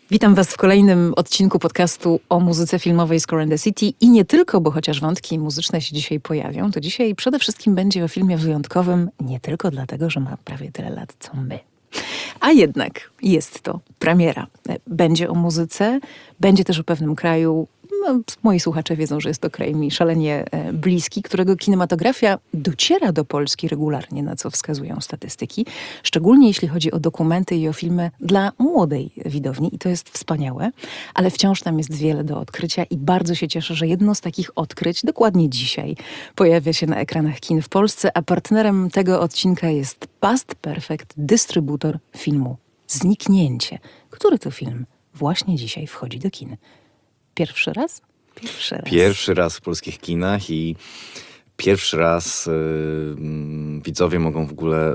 Witam Was w kolejnym odcinku podcastu o muzyce filmowej Score and the City i nie tylko, bo chociaż wątki muzyczne się dzisiaj pojawią, to dzisiaj przede wszystkim będzie o filmie wyjątkowym nie tylko dlatego, że ma prawie tyle lat co my. A jednak jest to premiera. Będzie o muzyce, będzie też o pewnym kraju. No, moi słuchacze wiedzą, że jest to kraj mi szalenie bliski, którego kinematografia dociera do Polski regularnie, na co wskazują statystyki. Szczególnie jeśli chodzi o dokumenty i o filmy dla młodej widowni. I to jest wspaniałe, ale wciąż tam jest wiele do odkrycia i bardzo się cieszę, że jedno z takich odkryć dokładnie dzisiaj pojawia się na ekranach kin w Polsce, a partnerem tego odcinka jest Past Perfect, dystrybutor filmu Zniknięcie. Który to film właśnie dzisiaj wchodzi do kin? Pierwszy raz? Pierwszy raz w polskich kinach i pierwszy raz widzowie mogą w ogóle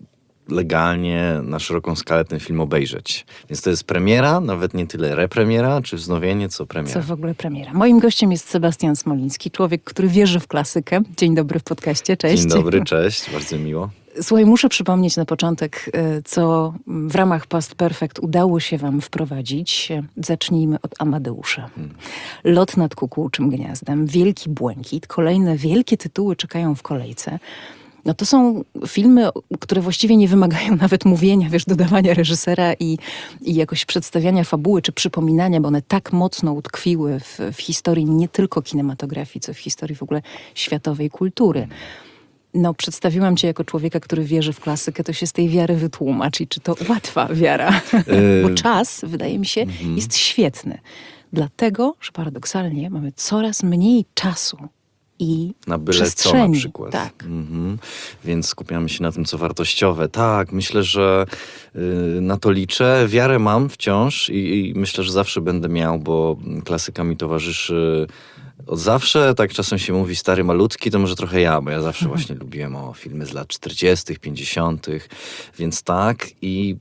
legalnie, na szeroką skalę ten film obejrzeć. Więc to jest premiera, nawet nie tyle repremiera, czy wznowienie, co premiera. Co w ogóle premiera. Moim gościem jest Sebastian Smoliński, człowiek, który wierzy w klasykę. Dzień dobry w podcaście, cześć. Dzień dobry, cześć, bardzo miło. Słuchaj, muszę przypomnieć na początek, co w ramach Past Perfect udało się wam wprowadzić. Zacznijmy od Amadeusza. Lot nad kukułczym gniazdem, Wielki Błękit, kolejne wielkie tytuły czekają w kolejce. No to są filmy, które właściwie nie wymagają nawet mówienia, dodawania reżysera i jakoś przedstawiania fabuły czy przypominania, bo one tak mocno utkwiły w historii nie tylko kinematografii, co w historii w ogóle światowej kultury. No, przedstawiłam cię jako człowieka, który wierzy w klasykę, to się z tej wiary wytłumacz i czy to łatwa wiara? Bo czas, wydaje mi się, jest świetny. Dlatego, że paradoksalnie mamy coraz mniej czasu i na byle przestrzeni. co na przykład. Tak. Więc skupiamy się na tym, co wartościowe. Tak, myślę, że na to liczę. Wiarę mam wciąż i myślę, że zawsze będę miał, bo klasyka mi towarzyszy od zawsze. Tak czasem się mówi stary malutki, to może trochę ja, bo ja zawsze właśnie lubiłem filmy z lat 40., 50., więc tak. I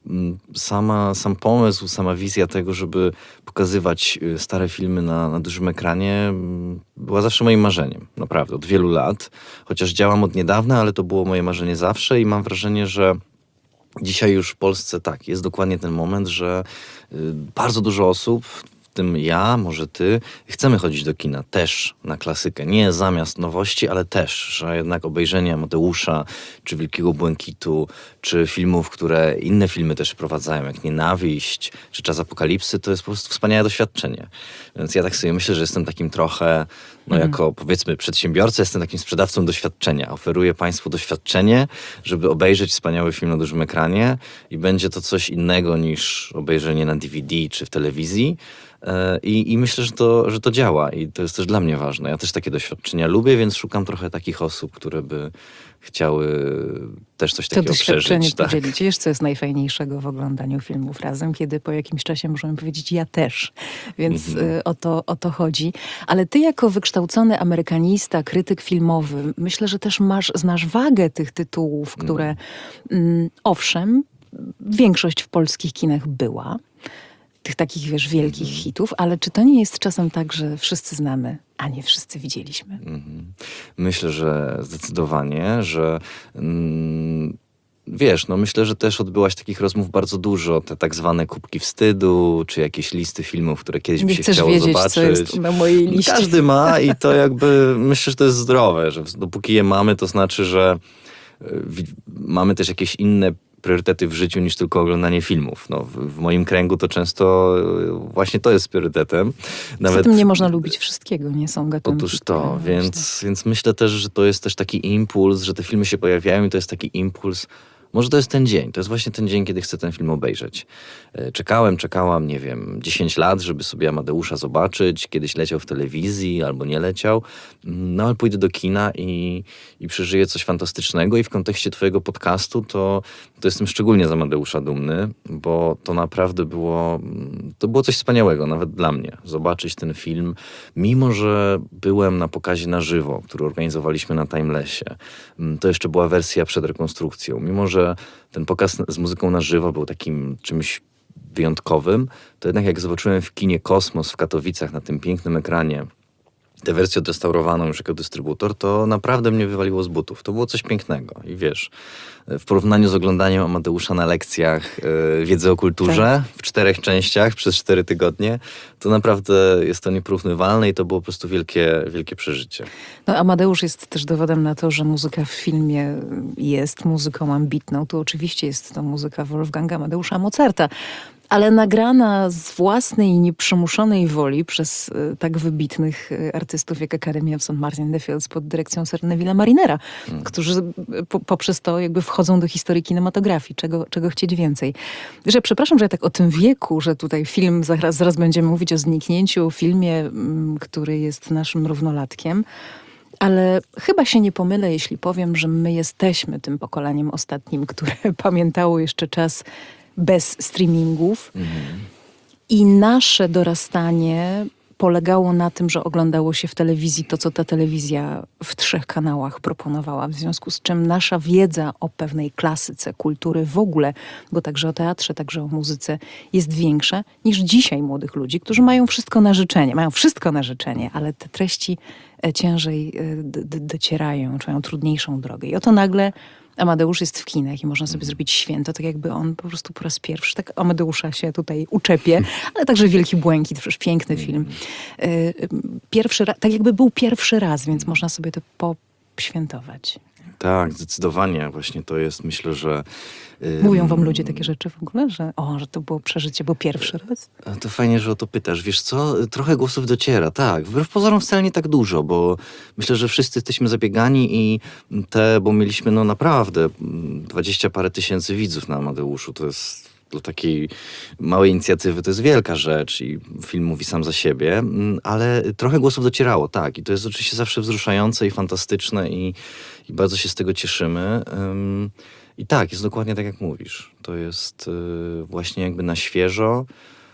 sam pomysł, sama wizja tego, żeby pokazywać stare filmy na dużym ekranie była zawsze moim marzeniem. Naprawdę, od wielu lat. Chociaż działam od niedawna, ale to było moje marzenie zawsze i mam wrażenie, że dzisiaj już w Polsce tak, jest dokładnie ten moment, że bardzo dużo osób, w tym ja, może ty, chcemy chodzić do kina też na klasykę. Nie zamiast nowości, ale też, że jednak obejrzenie Amadeusza, czy Wielkiego Błękitu, czy filmów, które inne filmy też wprowadzają, jak Nienawiść, czy Czas Apokalipsy, to jest po prostu wspaniałe doświadczenie. Więc ja tak sobie myślę, że jestem takim trochę, jako powiedzmy przedsiębiorca, jestem takim sprzedawcą doświadczenia. Oferuję państwu doświadczenie, żeby obejrzeć wspaniały film na dużym ekranie i będzie to coś innego niż obejrzenie na DVD czy w telewizji. I myślę, że to działa i to jest też dla mnie ważne. Ja też takie doświadczenia lubię, więc szukam trochę takich osób, które by chciały też coś takiego przeżyć. To doświadczenie podzielić. Wiesz, co jest najfajniejszego w oglądaniu filmów razem, kiedy po jakimś czasie możemy powiedzieć ja też. Więc o to chodzi. Ale ty jako wykształcony amerykanista, krytyk filmowy, myślę, że też znasz wagę tych tytułów, które owszem, większość w polskich kinach była. Tych takich, wielkich hitów, ale czy to nie jest czasem tak, że wszyscy znamy, a nie wszyscy widzieliśmy? Myślę, że zdecydowanie, że myślę, że też odbyłaś takich rozmów bardzo dużo, te tak zwane kubki wstydu, czy jakieś listy filmów, które kiedyś by się chciało wiedzieć, zobaczyć. Co jest na mojej liście. Każdy ma i to jakby, myślę, że to jest zdrowe, że dopóki je mamy, to znaczy, że mamy też jakieś inne priorytety w życiu niż tylko oglądanie filmów. W moim kręgu to często właśnie to jest priorytetem. Poza tym nie można lubić wszystkiego, nie są gatunki. Otóż to, więc myślę też, że to jest też taki impuls, że te filmy się pojawiają i to jest taki impuls. Może to jest ten dzień, to jest właśnie ten dzień, kiedy chcę ten film obejrzeć. Czekałam, 10 lat, żeby sobie Amadeusza zobaczyć. Kiedyś leciał w telewizji albo nie leciał. No ale pójdę do kina i przeżyję coś fantastycznego i w kontekście twojego podcastu to jestem szczególnie z Amadeusza dumny, bo to naprawdę było coś wspaniałego, nawet dla mnie. Zobaczyć ten film, mimo że byłem na pokazie na żywo, który organizowaliśmy na Timelessie. To jeszcze była wersja przed rekonstrukcją. Mimo że ten pokaz z muzyką na żywo był takim czymś wyjątkowym, to jednak jak zobaczyłem w kinie Kosmos w Katowicach na tym pięknym ekranie tę wersję odrestaurowaną już jako dystrybutor, to naprawdę mnie wywaliło z butów. To było coś pięknego. I wiesz, w porównaniu z oglądaniem Amadeusza na lekcjach wiedzy o kulturze w 4 częściach przez 4 tygodnie, to naprawdę jest to nieporównywalne i to było po prostu wielkie, wielkie przeżycie. No, Amadeusz jest też dowodem na to, że muzyka w filmie jest muzyką ambitną. Tu oczywiście jest to muzyka Wolfganga Amadeusza Mozarta, ale nagrana z własnej i nieprzymuszonej woli przez tak wybitnych artystów jak Academy of St. Martin in the Fields pod dyrekcją Sir Neville'a Marinera, którzy poprzez to jakby wchodzą do historii kinematografii. Czego chcieć więcej. Że przepraszam, że ja tak o tym wieku, że tutaj film, zaraz będziemy mówić o Zniknięciu, filmie, który jest naszym równolatkiem. Ale chyba się nie pomylę, jeśli powiem, że my jesteśmy tym pokoleniem ostatnim, które pamiętało jeszcze czas bez streamingów. I nasze dorastanie polegało na tym, że oglądało się w telewizji to, co ta telewizja w 3 kanałach proponowała. W związku z czym nasza wiedza o pewnej klasyce, kultury w ogóle, bo także o teatrze, także o muzyce, jest większa niż dzisiaj młodych ludzi, którzy mają wszystko na życzenie. Mają wszystko na życzenie, ale te treści ciężej docierają, czy mają trudniejszą drogę. I oto nagle Amadeusz jest w kinach i można sobie zrobić święto, tak jakby on po prostu po raz pierwszy, tak Amadeusza się tutaj uczepię, ale także Wielki Błękit, przecież piękny film. Pierwszy raz, tak jakby był pierwszy raz, więc można sobie to poświętować. Tak, zdecydowanie. Właśnie to jest, myślę, że... Mówią wam ludzie takie rzeczy w ogóle, że to było przeżycie, bo pierwszy raz? To fajnie, że o to pytasz. Wiesz co? Trochę głosów dociera, tak. Wbrew pozorom wcale nie tak dużo, bo myślę, że wszyscy jesteśmy zabiegani i bo mieliśmy naprawdę 20 parę tysięcy widzów na Amadeuszu. To jest dla takiej małej inicjatywy to jest wielka rzecz i film mówi sam za siebie, ale trochę głosów docierało, tak. I to jest oczywiście zawsze wzruszające i fantastyczne i bardzo się z tego cieszymy. I tak, jest dokładnie tak, jak mówisz. To jest właśnie jakby na świeżo.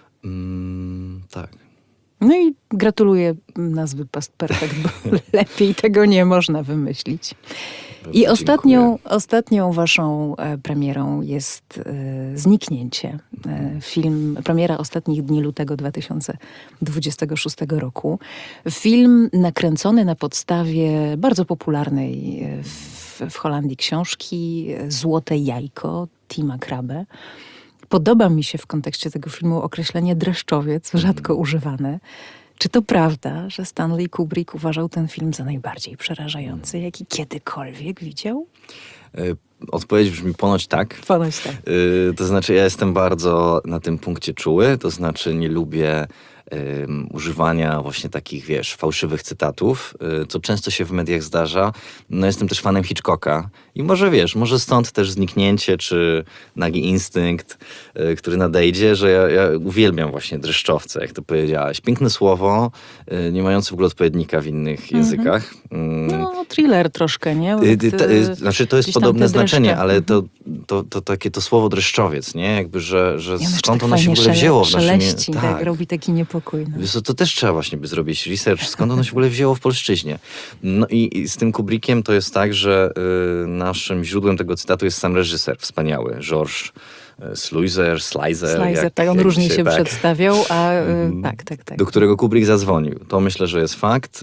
Tak. No i gratuluję nazwy Past Perfect, bo lepiej tego nie można wymyślić. I ostatnią waszą premierą jest Zniknięcie. Premiera ostatnich dni lutego 2026 roku. Film nakręcony na podstawie bardzo popularnej w Holandii książki Złote jajko Tima Krabbe. Podoba mi się w kontekście tego filmu określenie dreszczowiec, rzadko używane. Czy to prawda, że Stanley Kubrick uważał ten film za najbardziej przerażający, jaki kiedykolwiek widział? Odpowiedź brzmi ponoć tak. Ponoć tak. To znaczy, ja jestem bardzo na tym punkcie czuły, to znaczy nie lubię używania właśnie takich, wiesz, fałszywych cytatów, co często się w mediach zdarza. No jestem też fanem Hitchcocka i może stąd też Zniknięcie, czy Nagi Instynkt, który nadejdzie, że ja uwielbiam właśnie dreszczowce, jak to powiedziałaś. Piękne słowo, nie mające w ogóle odpowiednika w innych językach. No, thriller troszkę, nie? Znaczy, to jest podobne znaczenie, ale to takie to słowo dreszczowiec, nie? Jakby, że skąd ono się w ogóle wzięło w naszym... Tak, robi taki niepokój. No. To też trzeba właśnie by zrobić research, skąd ono się w ogóle wzięło w polszczyźnie. No i z tym Kubrickiem to jest tak, że naszym źródłem tego cytatu jest sam reżyser wspaniały, Georges Sluizer, tak, on różnie się przedstawiał, a tak. Do którego Kubrick zadzwonił. To myślę, że jest fakt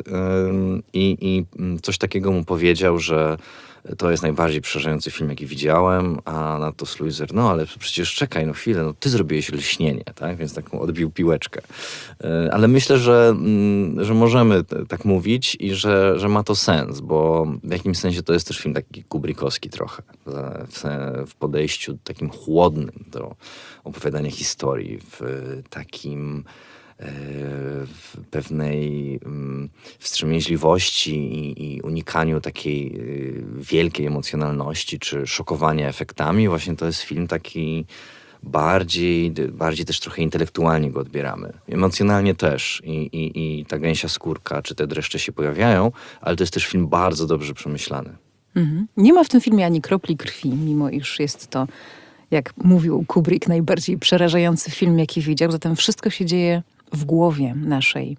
i coś takiego mu powiedział, że to jest najbardziej przerażający film, jaki widziałem, a na to Sluizer, no ale przecież czekaj, chwilę, ty zrobiłeś Lśnienie, tak? Więc taką odbił piłeczkę. Ale myślę, że możemy tak mówić i że ma to sens, bo w jakimś sensie to jest też film taki kubrickowski trochę, w podejściu takim chłodnym do opowiadania historii, w takim w pewnej wstrzemięźliwości i unikaniu takiej wielkiej emocjonalności czy szokowania efektami. Właśnie to jest film taki bardziej też trochę intelektualnie go odbieramy. Emocjonalnie też i ta gęsia skórka czy te dreszcze się pojawiają, ale to jest też film bardzo dobrze przemyślany. Nie ma w tym filmie ani kropli krwi, mimo iż jest to, jak mówił Kubrick, najbardziej przerażający film, jaki widział. Zatem wszystko się dzieje w głowie naszej.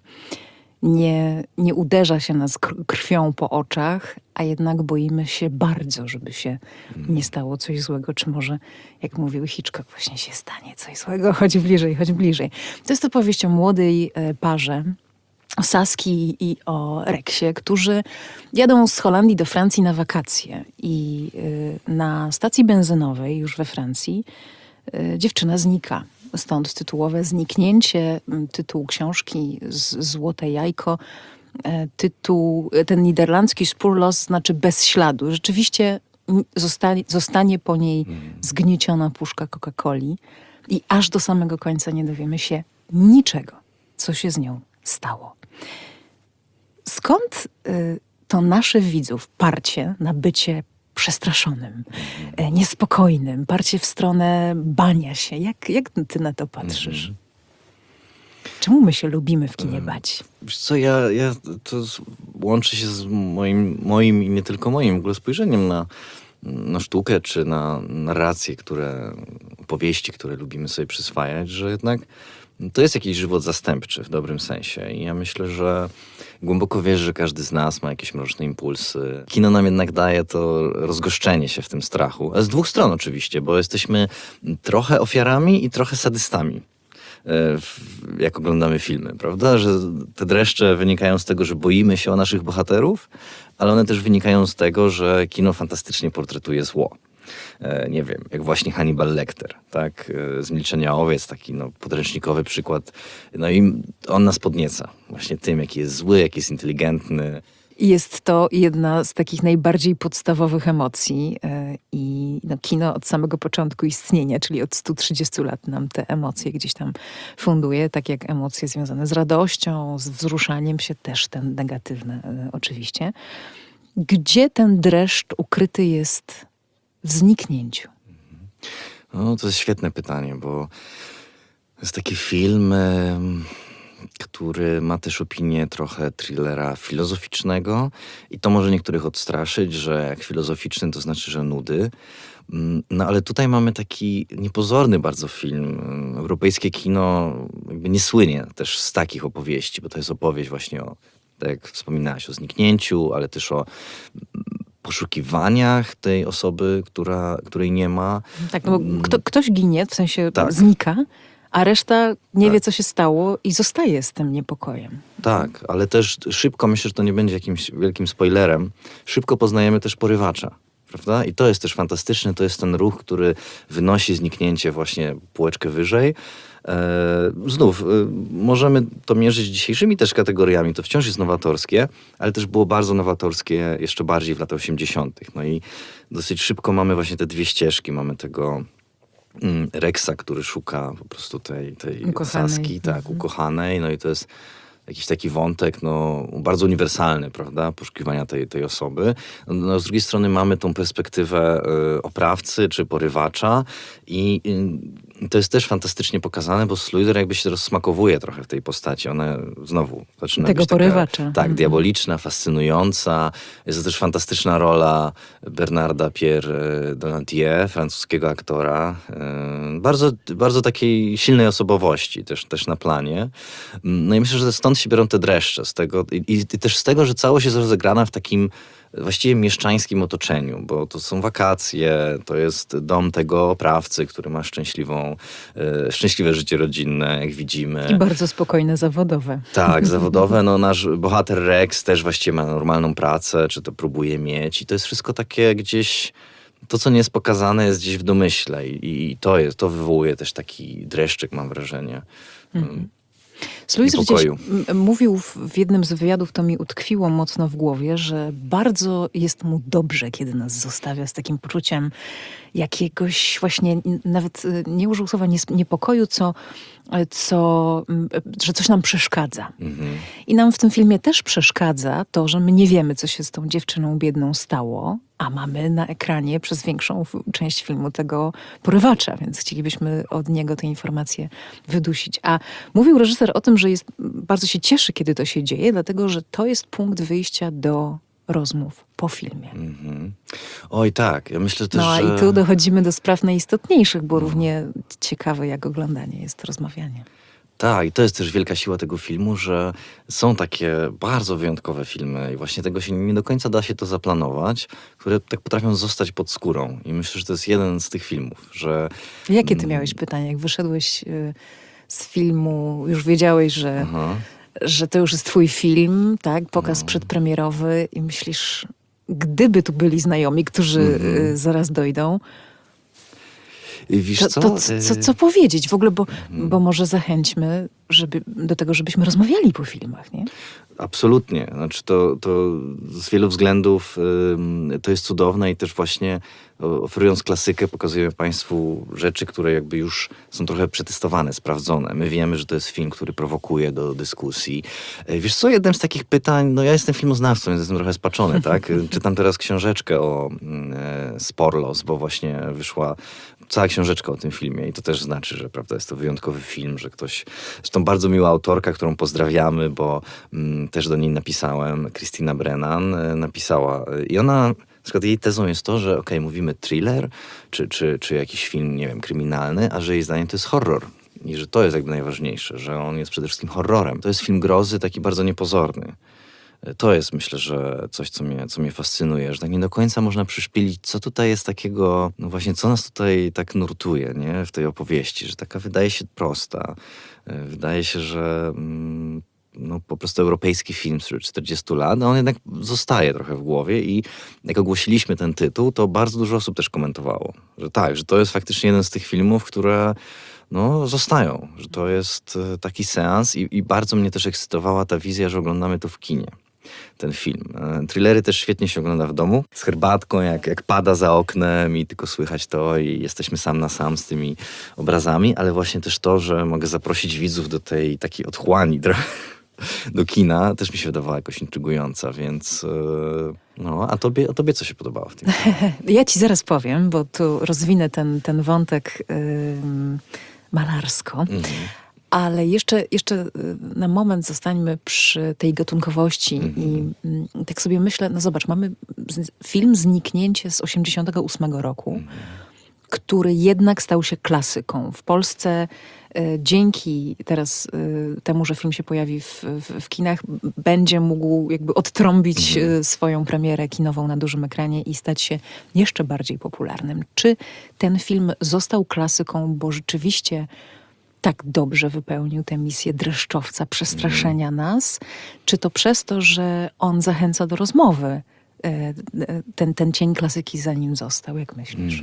Nie uderza się nas krwią po oczach, a jednak boimy się bardzo, żeby się nie stało coś złego, czy może, jak mówił Hitchcock, właśnie się stanie coś złego, chodź bliżej. To jest opowieść o młodej parze, Saski i o Rexie, którzy jadą z Holandii do Francji na wakacje. I na stacji benzynowej już we Francji dziewczyna znika. Stąd tytułowe Zniknięcie, tytuł książki Złote jajko. Ten niderlandzki Spoorloos znaczy bez śladu. Rzeczywiście zostanie po niej zgnieciona puszka Coca-Coli i aż do samego końca nie dowiemy się niczego, co się z nią stało. Skąd to nasze widzów parcie na bycie przestraszonym, niespokojnym, parcie w stronę bania się? Jak ty na to patrzysz? Czemu my się lubimy w kinie bać? Wiesz co, to łączy się z moim i nie tylko moim w ogóle spojrzeniem na sztukę, czy na narracje, opowieści, które lubimy sobie przyswajać, że jednak to jest jakiś żywot zastępczy w dobrym sensie. I ja myślę, że głęboko wierzę, że każdy z nas ma jakieś mroczne impulsy. Kino nam jednak daje to rozgoszczenie się w tym strachu. A z dwóch stron oczywiście, bo jesteśmy trochę ofiarami i trochę sadystami, jak oglądamy filmy, prawda? Że te dreszcze wynikają z tego, że boimy się o naszych bohaterów, ale one też wynikają z tego, że kino fantastycznie portretuje zło. Nie wiem, jak właśnie Hannibal Lecter, tak? Z Milczenia owiec, taki podręcznikowy przykład. No i on nas podnieca właśnie tym, jaki jest zły, jaki jest inteligentny. I jest to jedna z takich najbardziej podstawowych emocji i kino od samego początku istnienia, czyli od 130 lat nam te emocje gdzieś tam funduje, tak jak emocje związane z radością, z wzruszaniem się, też te negatywne oczywiście. Gdzie ten dreszcz ukryty jest w Zniknięciu? No, to jest świetne pytanie, bo to jest taki film, który ma też opinię trochę thrillera filozoficznego i to może niektórych odstraszyć, że jak filozoficzny to znaczy, że nudy. No ale tutaj mamy taki niepozorny bardzo film. Europejskie kino jakby nie słynie też z takich opowieści, bo to jest opowieść właśnie tak jak wspominałaś, o zniknięciu, ale też o poszukiwaniach tej osoby, której nie ma. Tak, no bo ktoś ginie, w sensie tak. Znika, a reszta nie wie, co się stało i zostaje z tym niepokojem. Tak, ale też szybko, myślę, że to nie będzie jakimś wielkim spoilerem, szybko poznajemy też porywacza, prawda? I to jest też fantastyczne, to jest ten ruch, który wynosi zniknięcie właśnie półeczkę wyżej. Znów, możemy to mierzyć dzisiejszymi też kategoriami, to wciąż jest nowatorskie, ale też było bardzo nowatorskie jeszcze bardziej w latach 80. No i dosyć szybko mamy właśnie te dwie ścieżki, mamy tego Rexa, który szuka po prostu tej ukochanej. Saski, tak, ukochanej, no i to jest jakiś taki wątek, bardzo uniwersalny, prawda, poszukiwania tej osoby. No, z drugiej strony mamy tą perspektywę oprawcy czy porywacza i to jest też fantastycznie pokazane, bo Sluizer jakby się rozsmakowuje trochę w tej postaci. Ona znowu zaczyna tego być porywacza. Tak, diaboliczna, fascynująca. Jest to też fantastyczna rola Bernarda Pierre Donadier, francuskiego aktora. Bardzo, bardzo takiej silnej osobowości też na planie. No i myślę, że stąd się biorą te dreszcze. Z tego, i też z tego, że całość jest rozegrana w takim właściwie mieszczańskim otoczeniu, bo to są wakacje, to jest dom tego oprawcy, który ma szczęśliwe życie rodzinne, jak widzimy. I bardzo spokojne zawodowe. Tak, zawodowe. No, nasz bohater Rex też właściwie ma normalną pracę, czy to próbuje mieć. I to jest wszystko takie gdzieś... To, co nie jest pokazane, jest gdzieś w domyśle. I to wywołuje też taki dreszczyk, mam wrażenie. Sluizer gdzieś mówił w jednym z wywiadów, to mi utkwiło mocno w głowie, że bardzo jest mu dobrze, kiedy nas zostawia z takim poczuciem jakiegoś właśnie, nawet nie użył słowa niepokoju, że coś nam przeszkadza. I nam w tym filmie też przeszkadza to, że my nie wiemy, co się z tą dziewczyną biedną stało, a mamy na ekranie przez większą część filmu tego porywacza, więc chcielibyśmy od niego te informacje wydusić. A mówił reżyser o tym, że bardzo się cieszy, kiedy to się dzieje, dlatego, że to jest punkt wyjścia do rozmów po filmie. Oj tak, ja myślę też, że... i tu dochodzimy do spraw najistotniejszych, bo równie ciekawe jak oglądanie jest rozmawianie. Tak, i to jest też wielka siła tego filmu, że są takie bardzo wyjątkowe filmy i właśnie tego się nie do końca da się to zaplanować, które tak potrafią zostać pod skórą. I myślę, że to jest jeden z tych filmów, że... Jakie ty miałeś pytania? Jak wyszedłeś z filmu, już wiedziałeś, że że to już jest twój film, tak? Pokaz przedpremierowy i myślisz, gdyby tu byli znajomi, którzy zaraz dojdą, I wiesz co powiedzieć w ogóle, bo może zachęćmy do tego, żebyśmy rozmawiali po filmach, nie? Absolutnie. Znaczy to z wielu względów to jest cudowne i też właśnie oferując klasykę pokazujemy Państwu rzeczy, które jakby już są trochę przetestowane, sprawdzone. My wiemy, że to jest film, który prowokuje do dyskusji. Wiesz co, jednym z takich pytań, no ja jestem filmoznawcą, więc jestem trochę spaczony, tak? Czytam teraz książeczkę o Sporlos, bo właśnie wyszła cała książeczka o tym filmie i to też znaczy, że prawda, jest to wyjątkowy film, że ktoś, zresztą bardzo miła autorka, którą pozdrawiamy, bo też do niej napisałem, Christina Brennan napisała i ona, na przykład jej tezą jest to, że okej, mówimy thriller, czy jakiś film, nie wiem, kryminalny, a że jej zdaniem to jest horror. I że to jest jakby najważniejsze, że on jest przede wszystkim horrorem. To jest film grozy, taki bardzo niepozorny. To jest, myślę, że coś, co mnie fascynuje, że tak nie do końca można przyszpilić, co tutaj jest takiego, no właśnie, co nas tutaj tak nurtuje, nie? W tej opowieści, że taka wydaje się prosta. Wydaje się, że no, po prostu europejski film sprzed 40 lat, a on jednak zostaje trochę w głowie i jak ogłosiliśmy ten tytuł, to bardzo dużo osób też komentowało, że tak, że to jest faktycznie jeden z tych filmów, które no, zostają, że to jest taki seans i bardzo mnie też ekscytowała ta wizja, że oglądamy to w kinie. Ten film. Thrillery też świetnie się ogląda w domu, z herbatką, jak pada za oknem i tylko słychać to i jesteśmy sam na sam z tymi obrazami, ale właśnie też to, że mogę zaprosić widzów do tej takiej otchłani do kina, też mi się wydawała jakoś intrygująca, więc no, a tobie co się podobało w tym filmie? Ja ci zaraz powiem, bo tu rozwinę ten wątek malarsko. Ale jeszcze na moment zostańmy przy tej gatunkowości i tak sobie myślę, no zobacz, mamy film Zniknięcie z 1988 roku, który jednak stał się klasyką. W Polsce dzięki teraz temu, że film się pojawi w kinach, będzie mógł jakby odtrąbić swoją premierę kinową na dużym ekranie i stać się jeszcze bardziej popularnym. Czy ten film został klasyką, bo rzeczywiście tak dobrze wypełnił tę misję dreszczowca, przestraszenia nas? Czy to przez to, że on zachęca do rozmowy? Ten cień klasyki za nim został, jak myślisz?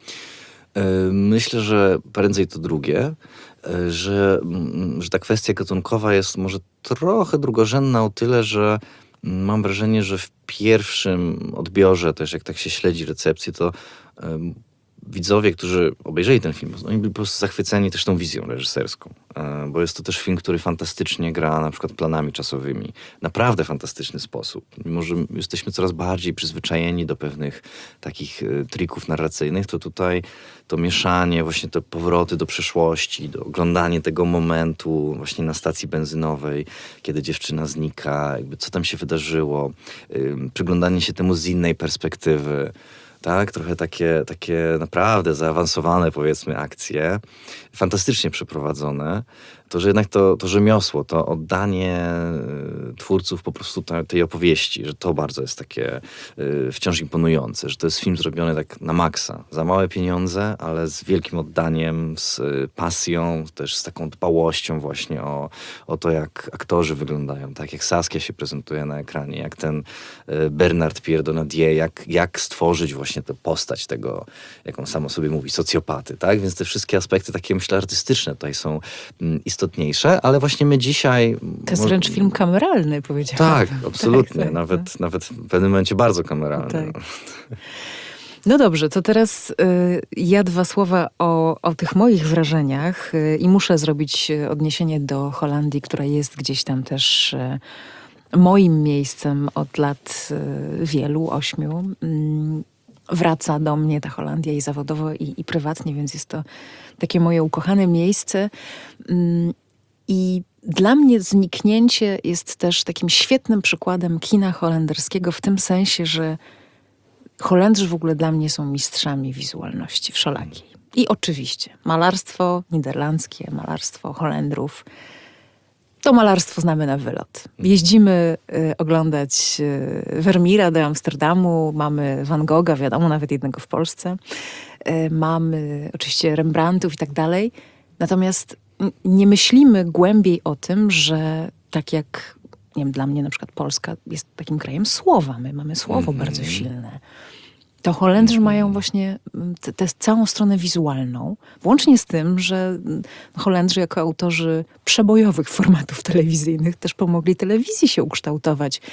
Myślę, że prędzej to drugie, że ta kwestia gatunkowa jest może trochę drugorzędna o tyle, że mam wrażenie, że w pierwszym odbiorze też, jak tak się śledzi recepcję, to widzowie, którzy obejrzeli ten film, oni byli po prostu zachwyceni też tą wizją reżyserską, bo jest to też film, który fantastycznie gra na przykład planami czasowymi. Naprawdę fantastyczny sposób. Mimo że jesteśmy coraz bardziej przyzwyczajeni do pewnych takich trików narracyjnych, to tutaj to mieszanie, właśnie te powroty do przeszłości, do oglądanie tego momentu właśnie na stacji benzynowej, kiedy dziewczyna znika, jakby co tam się wydarzyło, przyglądanie się temu z innej perspektywy. Tak, trochę takie naprawdę zaawansowane, powiedzmy, akcje, fantastycznie przeprowadzone. To, że jednak to rzemiosło, to oddanie twórców po prostu tej opowieści, że to bardzo jest takie wciąż imponujące, że to jest film zrobiony tak na maksa. Za małe pieniądze, ale z wielkim oddaniem, z pasją, też z taką dbałością właśnie o to, jak aktorzy wyglądają, tak jak Saskia się prezentuje na ekranie, jak ten Bernard Pierre Donadier, jak stworzyć właśnie tę postać tego, jak on sam o sobie mówi, socjopaty, tak? Więc te wszystkie aspekty takie, myślę, artystyczne tutaj są istotniejsze, ale właśnie my dzisiaj... To jest wręcz film kameralny, powiedziałabym. Tak, absolutnie. Tak. Nawet w pewnym momencie bardzo kameralny. Tak. No dobrze, to teraz ja dwa słowa o tych moich wrażeniach i muszę zrobić odniesienie do Holandii, która jest gdzieś tam też moim miejscem od lat wielu, 8. Wraca do mnie ta Holandia i zawodowo, i prywatnie, więc jest to takie moje ukochane miejsce. I dla mnie Zniknięcie jest też takim świetnym przykładem kina holenderskiego w tym sensie, że Holendrzy w ogóle dla mnie są mistrzami wizualności wszelakiej. I oczywiście malarstwo niderlandzkie, malarstwo Holendrów. To malarstwo znamy na wylot. Jeździmy oglądać Vermeera do Amsterdamu, mamy Van Gogha, wiadomo, nawet jednego w Polsce. Mamy oczywiście Rembrandtów i tak dalej. Natomiast nie myślimy głębiej o tym, że tak jak, nie wiem, dla mnie na przykład Polska jest takim krajem słowa. My mamy słowo bardzo silne. To Holendrzy mają właśnie tę całą stronę wizualną, włącznie z tym, że Holendrzy jako autorzy przebojowych formatów telewizyjnych też pomogli telewizji się ukształtować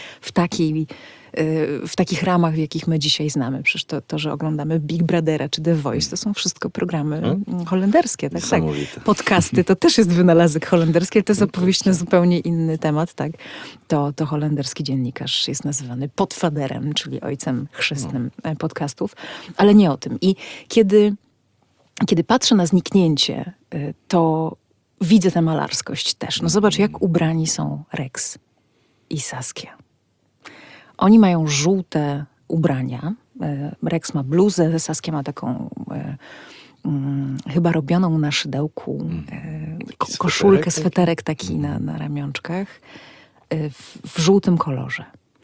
w takich ramach, w jakich my dzisiaj znamy. Przecież to, że oglądamy Big Brothera czy The Voice, to są wszystko programy holenderskie. Tak, tak. Podcasty to też jest wynalazek holenderski, ale to jest opowieść na zupełnie inny temat. Tak. To holenderski dziennikarz jest nazywany podfaderem, czyli ojcem chrzestnym podcastów. Ale nie o tym. I kiedy patrzę na Zniknięcie, to widzę tę malarskość też. No zobacz, jak ubrani są Rex i Saskia. Oni mają żółte ubrania. Rex ma bluzę, Saskia ma taką chyba robioną na szydełku koszulkę, sweterek taki na ramionczkach w żółtym kolorze.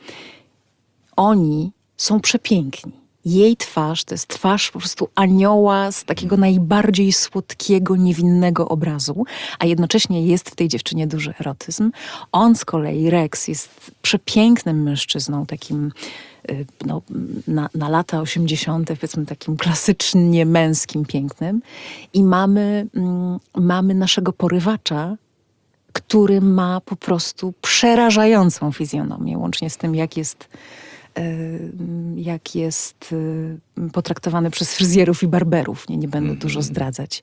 Oni są przepiękni. Jej twarz to jest twarz po prostu anioła z takiego najbardziej słodkiego, niewinnego obrazu, a jednocześnie jest w tej dziewczynie duży erotyzm. On z kolei, Rex, jest przepięknym mężczyzną, takim na lata 80., powiedzmy takim klasycznie męskim, pięknym. I mamy naszego porywacza, który ma po prostu przerażającą fizjonomię, łącznie z tym, jak jest potraktowany przez fryzjerów i barberów. Nie będę dużo zdradzać.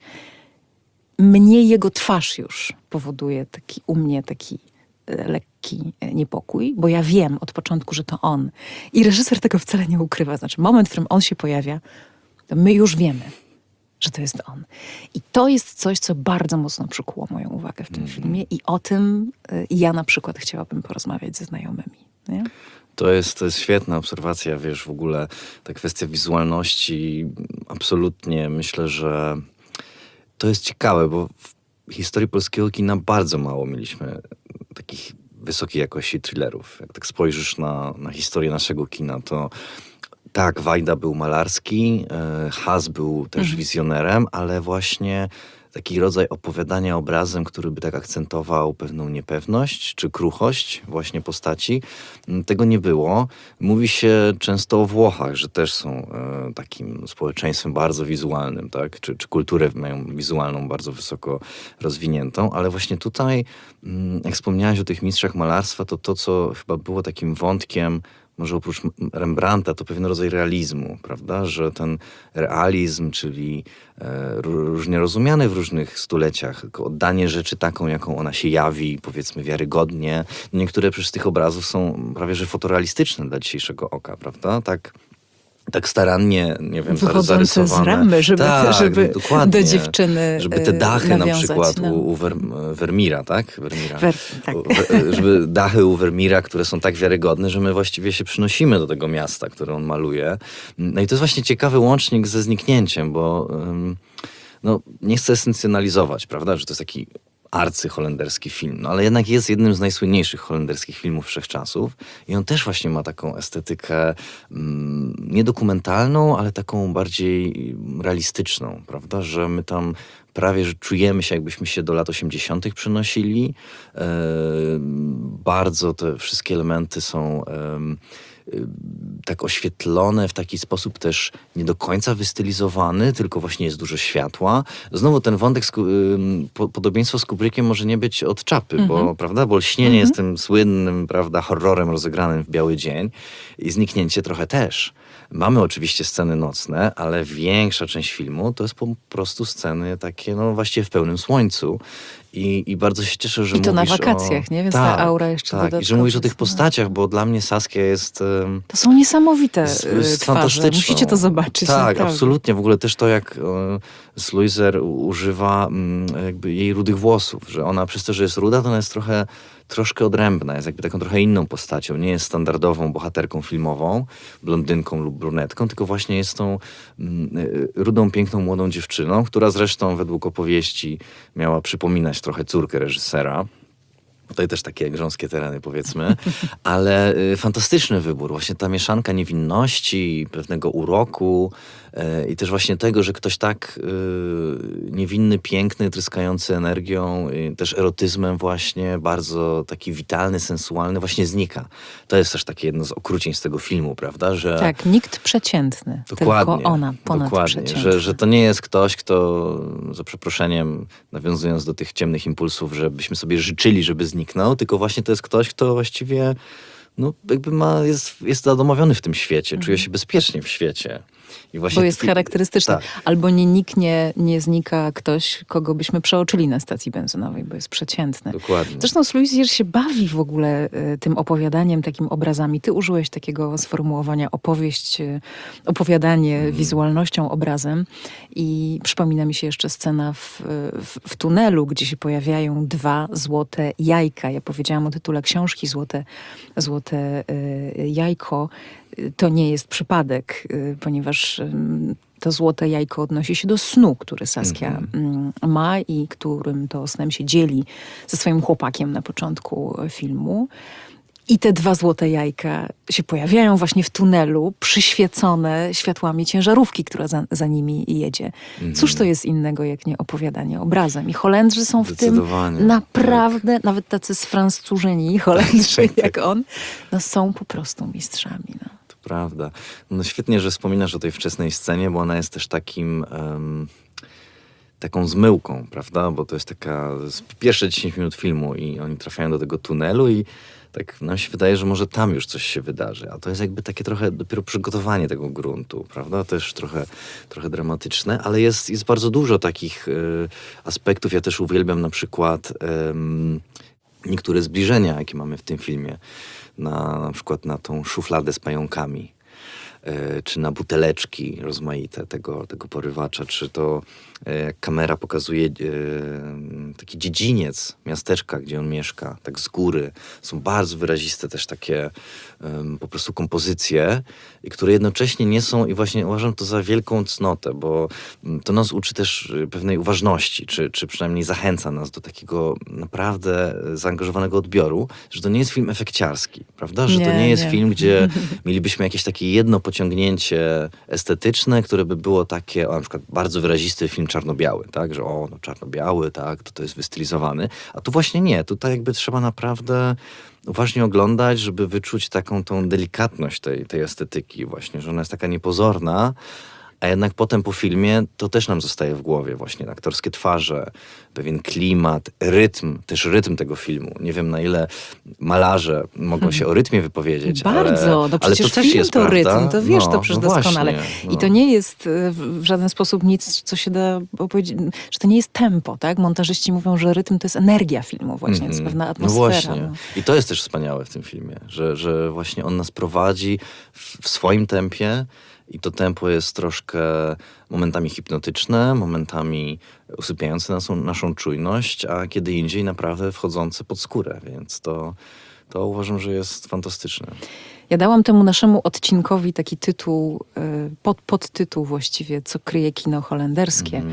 Mnie jego twarz już powoduje u mnie taki lekki niepokój, bo ja wiem od początku, że to on. I reżyser tego wcale nie ukrywa. Znaczy, moment, w którym on się pojawia, to my już wiemy, że to jest on. I to jest coś, co bardzo mocno przykuło moją uwagę w tym filmie i o tym ja na przykład chciałabym porozmawiać ze znajomymi. Nie? To jest świetna obserwacja, wiesz, w ogóle ta kwestia wizualności, absolutnie myślę, że to jest ciekawe, bo w historii polskiego kina bardzo mało mieliśmy takich wysokiej jakości thrillerów. Jak tak spojrzysz na historię naszego kina, to tak, Wajda był malarski, Has był też wizjonerem, ale właśnie taki rodzaj opowiadania obrazem, który by tak akcentował pewną niepewność czy kruchość właśnie postaci. Tego nie było. Mówi się często o Włochach, że też są takim społeczeństwem bardzo wizualnym, tak? Czy kulturę mają wizualną bardzo wysoko rozwiniętą, ale właśnie tutaj, jak wspomniałeś o tych mistrzach malarstwa, to co chyba było takim wątkiem, może oprócz Rembrandta, to pewien rodzaj realizmu, prawda? Że ten realizm, czyli różnie rozumiany w różnych stuleciach, tylko oddanie rzeczy taką, jaką ona się jawi, powiedzmy wiarygodnie. Niektóre przecież z tych obrazów są prawie że fotorealistyczne dla dzisiejszego oka, prawda? Tak starannie, nie wiem, wychodzące z ramy, żeby do dziewczyny żeby te dachy nawiązać, na przykład u Vermeera, tak? Tak. Żeby dachy u Vermeera, które są tak wiarygodne, że my właściwie się przynosimy do tego miasta, które on maluje. No i to jest właśnie ciekawy łącznik ze Zniknięciem, bo nie chcę esencjonalizować, prawda, że to jest taki arcyholenderski film, no ale jednak jest jednym z najsłynniejszych holenderskich filmów wszechczasów i on też właśnie ma taką estetykę niedokumentalną, ale taką bardziej realistyczną, prawda, że my tam prawie, że czujemy się, jakbyśmy się do lat 80. przenosili. Bardzo te wszystkie elementy są tak oświetlone, w taki sposób też nie do końca wystylizowany, tylko właśnie jest dużo światła. Znowu ten wątek, podobieństwo z Kubrickiem może nie być od czapy, bo, prawda, bo Lśnienie jest tym słynnym, prawda, horrorem rozegranym w biały dzień i Zniknięcie trochę też. Mamy oczywiście sceny nocne, ale większa część filmu to jest po prostu sceny takie, właściwie w pełnym słońcu. I bardzo się cieszę, że mówisz I to mówisz na wakacjach, nie? Więc ta aura jeszcze dodatkowo. I że mówisz o tych postaciach, bo dla mnie Saskia jest... To są niesamowite twarze. Musicie to zobaczyć. Tak, naprawdę. absolutnie. W ogóle też to, jak Sluizer używa jakby jej rudych włosów, że ona przez to, że jest ruda, to ona jest troszkę odrębna, jest jakby taką trochę inną postacią. Nie jest standardową bohaterką filmową, blondynką lub brunetką, tylko właśnie jest tą rudą, piękną, młodą dziewczyną, która zresztą według opowieści miała przypominać trochę córkę reżysera. Tutaj też takie grząskie tereny, powiedzmy, ale fantastyczny wybór. Właśnie ta mieszanka niewinności, pewnego uroku, I też właśnie tego, że ktoś tak niewinny, piękny, tryskający energią, też erotyzmem właśnie, bardzo taki witalny, sensualny, właśnie znika. To jest też takie jedno z okrucieństw tego filmu, prawda? Że Tak, nikt przeciętny, dokładnie, tylko ona ponadprzeciętna. że to nie jest ktoś, kto, za przeproszeniem, nawiązując do tych ciemnych impulsów, żebyśmy sobie życzyli, żeby zniknął, tylko właśnie to jest ktoś, kto właściwie jakby jest zadomowiony w tym świecie, czuje się bezpiecznie w świecie. I właśnie bo jest charakterystyczne. Tak. Albo nie niknie, nie znika ktoś, kogo byśmy przeoczyli na stacji benzynowej, bo jest przeciętny. Dokładnie. Zresztą Louis Hirsch się bawi w ogóle tym opowiadaniem, takim obrazami. Ty użyłeś takiego sformułowania opowiadanie wizualnością, obrazem. I przypomina mi się jeszcze scena w tunelu, gdzie się pojawiają 2 złote jajka. Ja powiedziałam o tytule książki Złote jajko. To nie jest przypadek, ponieważ to złote jajko odnosi się do snu, który Saskia ma i którym to snem się dzieli ze swoim chłopakiem na początku filmu. I te 2 złote jajka się pojawiają właśnie w tunelu, przyświecone światłami ciężarówki, która za nimi jedzie. Cóż to jest innego, jak nie opowiadanie obrazem. I Holendrzy są w tym naprawdę, nawet tacy sfrancurzeni Holendrzy jak on, są po prostu mistrzami. Prawda. Świetnie, że wspominasz o tej wczesnej scenie, bo ona jest też taką zmyłką, prawda? Bo to jest pierwsze 10 minut filmu i oni trafiają do tego tunelu i tak nam się wydaje, że może tam już coś się wydarzy. A to jest jakby takie trochę dopiero przygotowanie tego gruntu, prawda? Też trochę dramatyczne, ale jest bardzo dużo takich aspektów. Ja też uwielbiam na przykład niektóre zbliżenia, jakie mamy w tym filmie. Na przykład na tą szufladę z pająkami, czy na buteleczki rozmaite tego porywacza, czy to jak kamera pokazuje taki dziedziniec miasteczka, gdzie on mieszka, tak z góry. Są bardzo wyraziste też takie po prostu kompozycje, które jednocześnie nie są, i właśnie uważam to za wielką cnotę, bo to nas uczy też pewnej uważności, czy przynajmniej zachęca nas do takiego naprawdę zaangażowanego odbioru, że to nie jest film efekciarski, prawda? Że to nie jest film, gdzie mielibyśmy jakieś takie jedno pociągnięcie estetyczne, które by było takie, na przykład bardzo wyrazisty film czarno-biały, tak? Że czarno-biały, tak, to jest wystylizowany. A tu właśnie nie. Tutaj jakby trzeba naprawdę uważnie oglądać, żeby wyczuć taką tą delikatność tej estetyki właśnie, że ona jest taka niepozorna, a jednak potem po filmie to też nam zostaje w głowie właśnie aktorskie twarze, pewien klimat, też rytm tego filmu. Nie wiem, na ile malarze mogą się o rytmie wypowiedzieć. Bardzo, ale przecież to też film jest, to prawda? rytm, to wiesz to przecież doskonale. Właśnie, I to nie jest w żaden sposób nic, co się da powiedzieć, że to nie jest tempo, tak? Montażyści mówią, że rytm to jest energia filmu właśnie, to jest pewna atmosfera. Właśnie. I to jest też wspaniałe w tym filmie, że właśnie on nas prowadzi w swoim tempie. I to tempo jest troszkę momentami hipnotyczne, momentami usypiające naszą czujność, a kiedy indziej naprawdę wchodzące pod skórę. Więc to uważam, że jest fantastyczne. Ja dałam temu naszemu odcinkowi taki tytuł, podtytuł właściwie, co kryje kino holenderskie.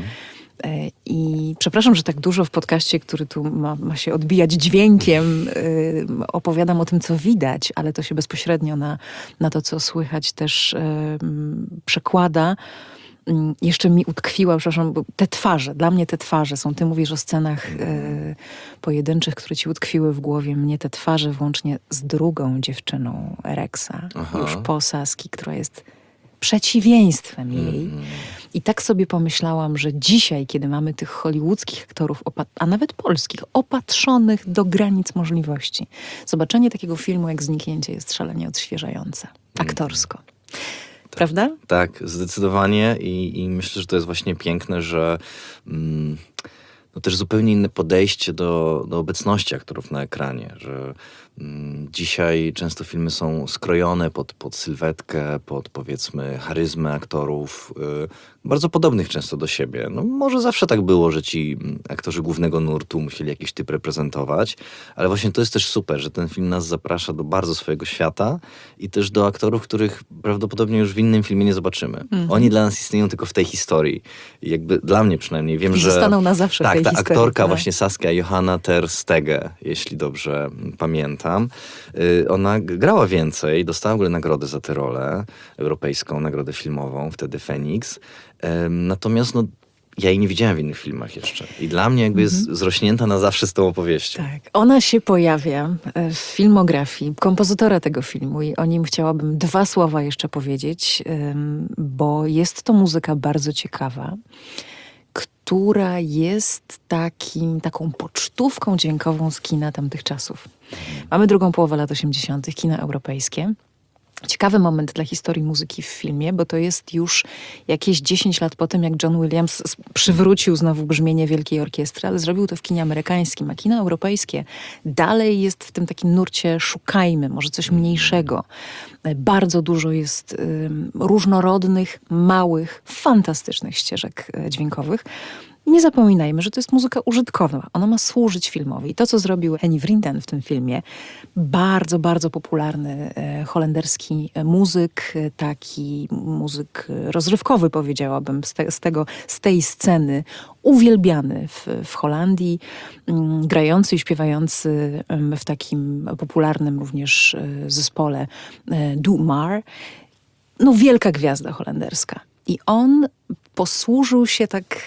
I przepraszam, że tak dużo w podcaście, który tu ma się odbijać dźwiękiem, opowiadam o tym, co widać, ale to się bezpośrednio na to, co słychać, też przekłada. Jeszcze mi utkwiła, przepraszam, bo dla mnie te twarze są, ty mówisz o scenach pojedynczych, które ci utkwiły w głowie. Mnie te twarze włącznie z drugą dziewczyną Rexa, już po Saski, która jest przeciwieństwem jej. I tak sobie pomyślałam, że dzisiaj, kiedy mamy tych hollywoodzkich aktorów, a nawet polskich, opatrzonych do granic możliwości, zobaczenie takiego filmu jak Zniknięcie jest szalenie odświeżające. Aktorsko. Prawda? Tak, zdecydowanie. I myślę, że to jest właśnie piękne, że też zupełnie inne podejście do obecności aktorów na ekranie, że dzisiaj często filmy są skrojone pod sylwetkę, pod powiedzmy charyzmę aktorów, bardzo podobnych często do siebie. Może zawsze tak było, że ci aktorzy głównego nurtu musieli jakiś typ reprezentować, ale właśnie to jest też super, że ten film nas zaprasza do bardzo swojego świata i też do aktorów, których prawdopodobnie już w innym filmie nie zobaczymy. Oni dla nas istnieją tylko w tej historii. I jakby dla mnie przynajmniej wiem, że zostaną na zawsze w tej tej ta historii. aktorka Tak. właśnie Saskia Johanna ter Stege, jeśli dobrze pamiętam. Ona grała więcej, dostała w ogóle nagrodę za tę rolę, europejską nagrodę filmową, wtedy Feniks. Natomiast no, ja jej nie widziałem w innych filmach jeszcze. I dla mnie jakby jest zrośnięta na zawsze z tą opowieścią. Tak. Ona się pojawia w filmografii kompozytora tego filmu i o nim chciałabym 2 słowa jeszcze powiedzieć, bo jest to muzyka bardzo ciekawa, która jest taką pocztówką dźwiękową z kina tamtych czasów. Mamy drugą połowę lat 80., kina europejskie. Ciekawy moment dla historii muzyki w filmie, bo to jest już jakieś 10 lat po tym, jak John Williams przywrócił znowu brzmienie Wielkiej Orkiestry, ale zrobił to w kinie amerykańskim, a kino europejskie dalej jest w tym takim nurcie szukajmy, może coś mniejszego. Bardzo dużo jest różnorodnych, małych, fantastycznych ścieżek dźwiękowych. Nie zapominajmy, że to jest muzyka użytkowa. Ona ma służyć filmowi. To, co zrobił Henny Vrienden w tym filmie, bardzo, bardzo popularny holenderski muzyk, taki muzyk rozrywkowy, powiedziałabym, z tej sceny, uwielbiany w Holandii, grający i śpiewający w takim popularnym również zespole Doe Maar. No, wielka gwiazda holenderska. I on posłużył się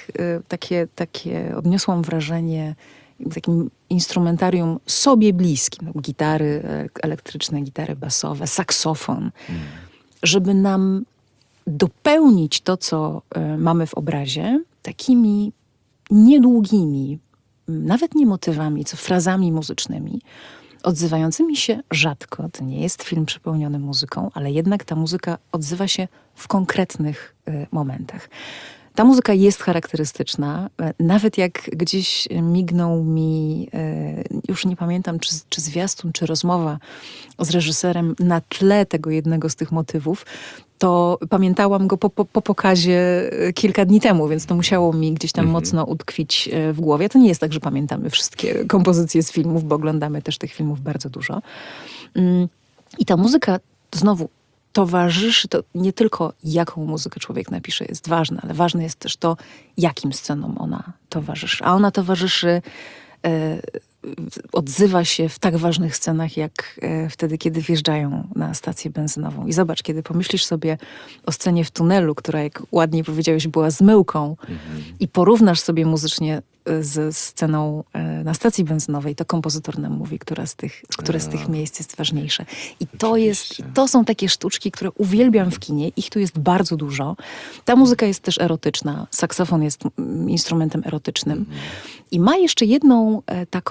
takie odniosłam wrażenie, takim instrumentarium sobie bliskim. No, gitary elektryczne, gitary basowe, saksofon. Żeby nam dopełnić to, co mamy w obrazie, takimi niedługimi, nawet nie motywami, co frazami muzycznymi, odzywającymi się rzadko. To nie jest film przepełniony muzyką, ale jednak ta muzyka odzywa się w konkretnych momentach. Ta muzyka jest charakterystyczna, nawet jak gdzieś mignął mi, już nie pamiętam, czy zwiastun, czy rozmowa z reżyserem na tle tego jednego z tych motywów, to pamiętałam go po pokazie kilka dni temu, więc to musiało mi gdzieś tam mocno utkwić w głowie. To nie jest tak, że pamiętamy wszystkie kompozycje z filmów, bo oglądamy też tych filmów bardzo dużo. I ta muzyka znowu towarzyszy, to nie tylko jaką muzykę człowiek napisze jest ważne, ale ważne jest też to, jakim scenom ona towarzyszy. A ona towarzyszy, odzywa się w tak ważnych scenach, jak wtedy, kiedy wjeżdżają na stację benzynową. I zobacz, kiedy pomyślisz sobie o scenie w tunelu, która, jak ładnie powiedziałeś, była zmyłką i porównasz sobie muzycznie ze sceną na stacji benzynowej, to kompozytor nam mówi, które z tych miejsc jest ważniejsze. I to są takie sztuczki, które uwielbiam w kinie. Ich tu jest bardzo dużo. Ta muzyka jest też erotyczna. Saksofon jest instrumentem erotycznym. I ma jeszcze jedną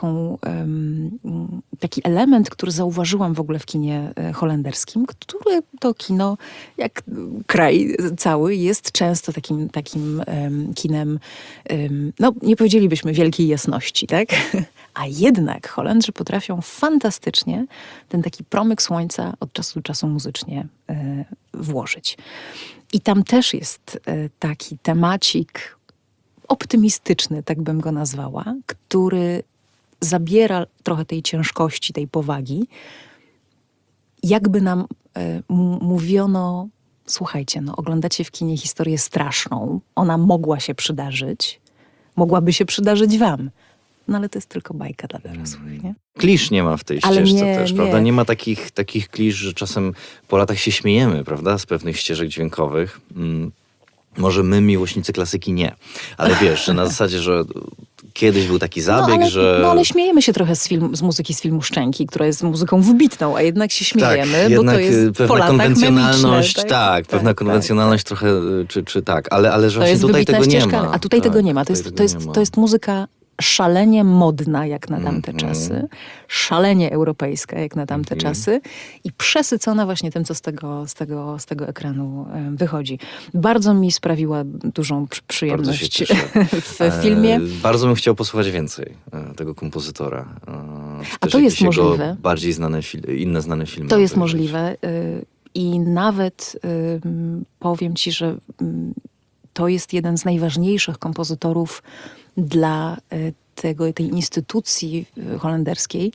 taki element, który zauważyłam w ogóle w kinie holenderskim, który to kino, jak kraj cały, jest często takim kinem, no nie powiedzielibyśmy wielkiej jasności, tak? A jednak Holendrzy potrafią fantastycznie ten taki promyk słońca od czasu do czasu muzycznie włożyć. I tam też jest taki temacik optymistyczny, tak bym go nazwała, który zabiera trochę tej ciężkości, tej powagi. Jakby nam mówiono, słuchajcie, no oglądacie w kinie historię straszną, ona mogła się przydarzyć, mogłaby się przydarzyć wam. No ale to jest tylko bajka dla dorosłych, nie? Klisz nie ma w tej Ale ścieżce nie, też, nie. prawda? Nie ma takich klisz, że czasem po latach się śmiejemy, prawda? Z pewnych ścieżek dźwiękowych. Może my, miłośnicy klasyki, nie. Ale wiesz, że na zasadzie, że kiedyś był taki zabieg, że... No ale śmiejemy się trochę z muzyki z filmu Szczęki, która jest muzyką wybitną, a jednak się śmiejemy, tak, bo jednak to jest pewna po latach konwencjonalność, memiczne, tak, pewna konwencjonalność trochę, czy tak, ale że To jest właśnie tutaj wybitna tego ścieżka, nie ma. a tutaj tego nie ma. tutaj To jest muzyka szalenie modna, jak na tamte czasy, szalenie europejska, jak na tamte czasy i przesycona właśnie tym, co z tego ekranu wychodzi. Bardzo mi sprawiła dużą przyjemność w filmie. Bardzo bym chciał posłuchać więcej tego kompozytora. A to jest możliwe. Bardziej inne znane filmy. To jest możliwe i nawet powiem ci, że to jest jeden z najważniejszych kompozytorów dla tej instytucji holenderskiej,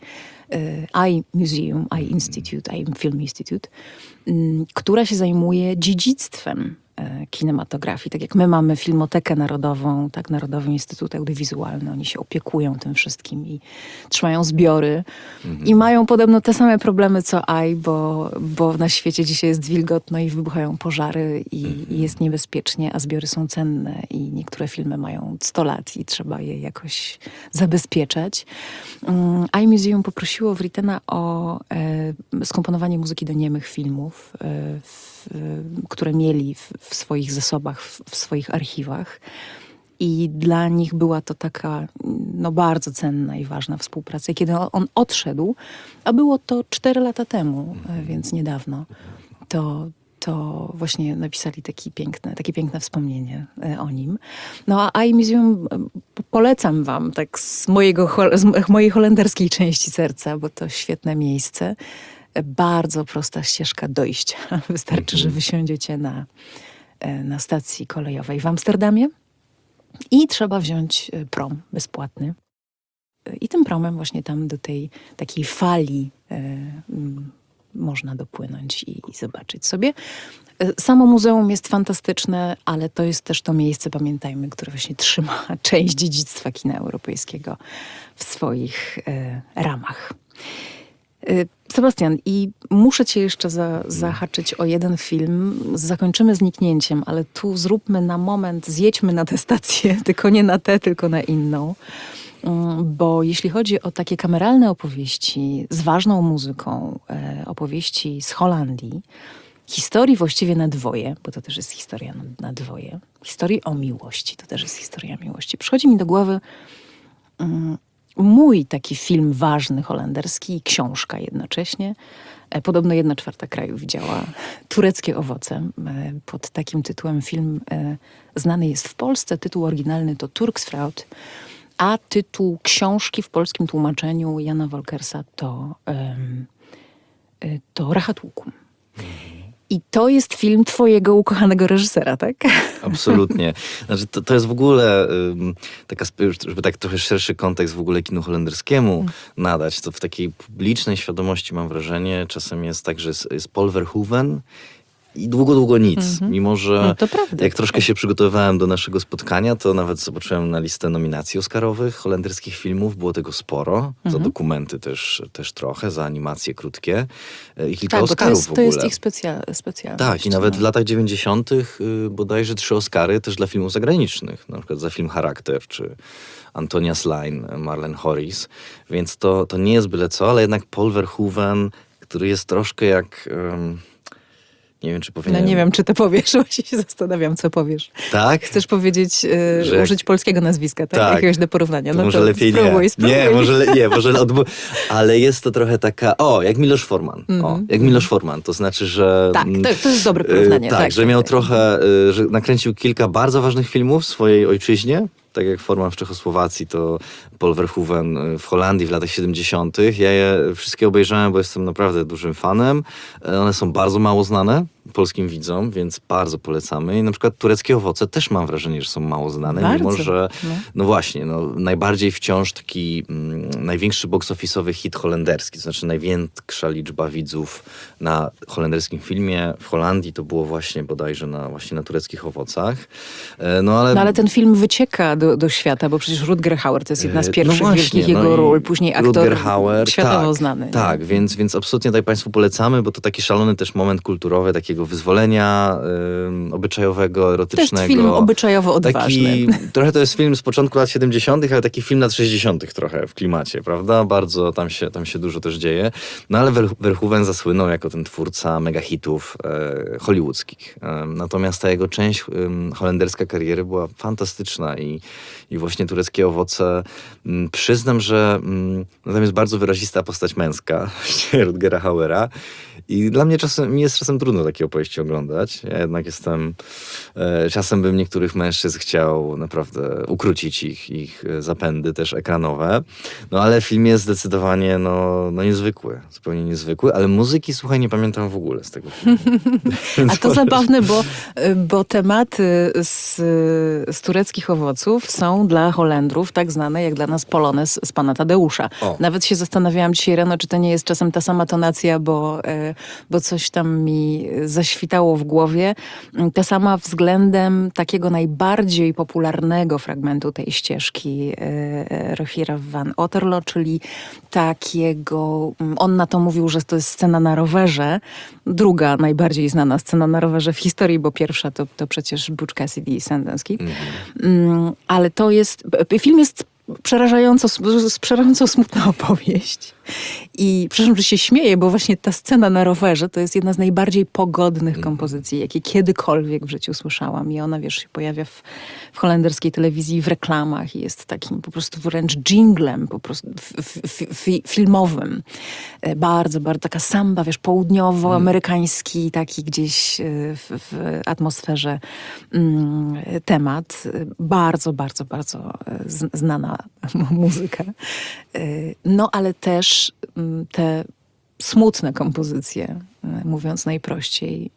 I Film Institute, która się zajmuje dziedzictwem kinematografii. Tak jak my mamy Filmotekę Narodową, tak Narodowy Instytut Audiowizualny, oni się opiekują tym wszystkim i trzymają zbiory i mają podobno te same problemy co AI, bo na świecie dzisiaj jest wilgotno i wybuchają pożary i jest niebezpiecznie, a zbiory są cenne i niektóre filmy mają 100 lat i trzeba je jakoś zabezpieczać. iMuseum poprosiło Writtena o skomponowanie muzyki do niemych filmów, które mieli w swoich zasobach, w swoich archiwach. I dla nich była to taka bardzo cenna i ważna współpraca. I kiedy on odszedł, a było to 4 lata temu, więc niedawno, to właśnie napisali takie piękne wspomnienie o nim. No a iMuseum polecam wam tak z mojej holenderskiej części serca, bo to świetne miejsce. Bardzo prosta ścieżka dojścia. Wystarczy, że wysiądziecie na stacji kolejowej w Amsterdamie i trzeba wziąć prom bezpłatny. I tym promem właśnie tam do tej takiej fali można dopłynąć i zobaczyć sobie. Samo muzeum jest fantastyczne, ale to jest też to miejsce, pamiętajmy, które właśnie trzyma część dziedzictwa kina europejskiego w swoich ramach. Sebastian, i muszę cię jeszcze zahaczyć o jeden film. Zakończymy zniknięciem, ale tu zróbmy na moment, zjedźmy na tę stację, tylko nie na tę, tylko na inną. Bo jeśli chodzi o takie kameralne opowieści z ważną muzyką, opowieści z Holandii, historii właściwie na dwoje, bo to też jest historia na dwoje, historii o miłości, to też jest historia miłości. Przychodzi mi do głowy mój taki film ważny holenderski i książka jednocześnie. Podobno 1/4 kraju widziała Tureckie owoce. Pod takim tytułem film znany jest w Polsce. Tytuł oryginalny to Turksfraut, a tytuł książki w polskim tłumaczeniu Jana Wolkersa to Rachat łuku. I to jest film twojego ukochanego reżysera, tak? Absolutnie. Znaczy, to jest w ogóle taka, żeby tak trochę szerszy kontekst w ogóle kinu holenderskiemu nadać, to w takiej publicznej świadomości mam wrażenie, czasem jest tak, że jest Paul Verhoeven i długo nic. Mimo, że to prawda. Jak troszkę się przygotowywałem do naszego spotkania, to nawet zobaczyłem na listę nominacji oscarowych holenderskich filmów. Było tego sporo. Za dokumenty też trochę, za animacje krótkie. I kilka Oscarów w ogóle. To jest ich specjalność. Tak, i nawet w latach 90. Bodajże 3 Oscary też dla filmów zagranicznych. Na przykład za film Charakter, czy Antonia's Line, Marlene Horris. Więc to nie jest byle co, ale jednak Paul Verhoeven, który jest troszkę jak... nie wiem, czy powinienem... No nie wiem, czy to powiesz, właśnie się zastanawiam, co powiesz. Tak? Chcesz powiedzieć, użyć polskiego nazwiska, tak? Jakiegoś do porównania. To no może to lepiej spróbuj. Nie, może ale jest to trochę taka, jak Miloš Forman. Jak Miloš Forman, to znaczy, że... Tak, to jest dobre porównanie. Tak, że miał trochę, że nakręcił kilka bardzo ważnych filmów w swojej ojczyźnie, tak jak Forman w Czechosłowacji, to Paul Verhoeven w Holandii w latach 70. Ja je wszystkie obejrzałem, bo jestem naprawdę dużym fanem. One są bardzo mało znane polskim widzom, więc bardzo polecamy. I na przykład Tureckie owoce też mam wrażenie, że są mało znane, bardzo. Mimo że, no właśnie, najbardziej wciąż taki największy box office'owy hit holenderski, to znaczy największa liczba widzów na holenderskim filmie w Holandii to było właśnie bodajże na Tureckich owocach. Ale ten film wycieka do świata, bo przecież Rutger Hauer to jest jedna z pierwszych wielkich jego ról, później aktor światowo znany. Tak, więc absolutnie tutaj Państwu polecamy, bo to taki szalony też moment kulturowy, takiego wyzwolenia obyczajowego, erotycznego. To jest film obyczajowo odważny. Trochę to jest film z początku lat 70., ale taki film lat 60. trochę w klimacie, prawda? Bardzo tam się dużo też dzieje. No ale Verhoeven zasłynął jako ten twórca megahitów hollywoodzkich. Natomiast ta jego część holenderska kariery była fantastyczna i właśnie Tureckie owoce. Przyznam, że tam jest bardzo wyrazista postać męska Rutgera Hauera i dla mnie jest czasem trudno takie opowieści oglądać. Ja jednak czasem bym niektórych mężczyzn chciał naprawdę ukrócić ich zapędy też ekranowe. No ale film jest zdecydowanie niezwykły, zupełnie niezwykły, ale muzyki, słuchaj, nie pamiętam w ogóle z tego filmu. A to zabawne, bo tematy z Tureckich owoców są dla Holendrów tak znane jak dla nas Polonez z pana Tadeusza. Nawet się zastanawiałam dzisiaj rano, czy to nie jest czasem ta sama tonacja, bo bo coś tam mi zaświtało w głowie. Ta sama względem takiego najbardziej popularnego fragmentu tej ścieżki Rohira van Otterlo, czyli takiego, on na to mówił, że to jest scena na rowerze, druga najbardziej znana scena na rowerze w historii, bo pierwsza to przecież Butch Cassidy i Sundance Kid. Ale to jest, film jest przerażająco smutna opowieść. I przepraszam, że się śmieję, bo właśnie ta scena na rowerze to jest jedna z najbardziej pogodnych kompozycji, jakie kiedykolwiek w życiu słyszałam. I ona, wiesz, się pojawia w holenderskiej telewizji, w reklamach i jest takim po prostu wręcz dżinglem, po prostu filmowym. Bardzo, bardzo taka samba, wiesz, południowoamerykański, taki gdzieś w atmosferze temat. Bardzo, bardzo, bardzo znana muzyka. No, ale też te smutne kompozycje, mówiąc najprościej,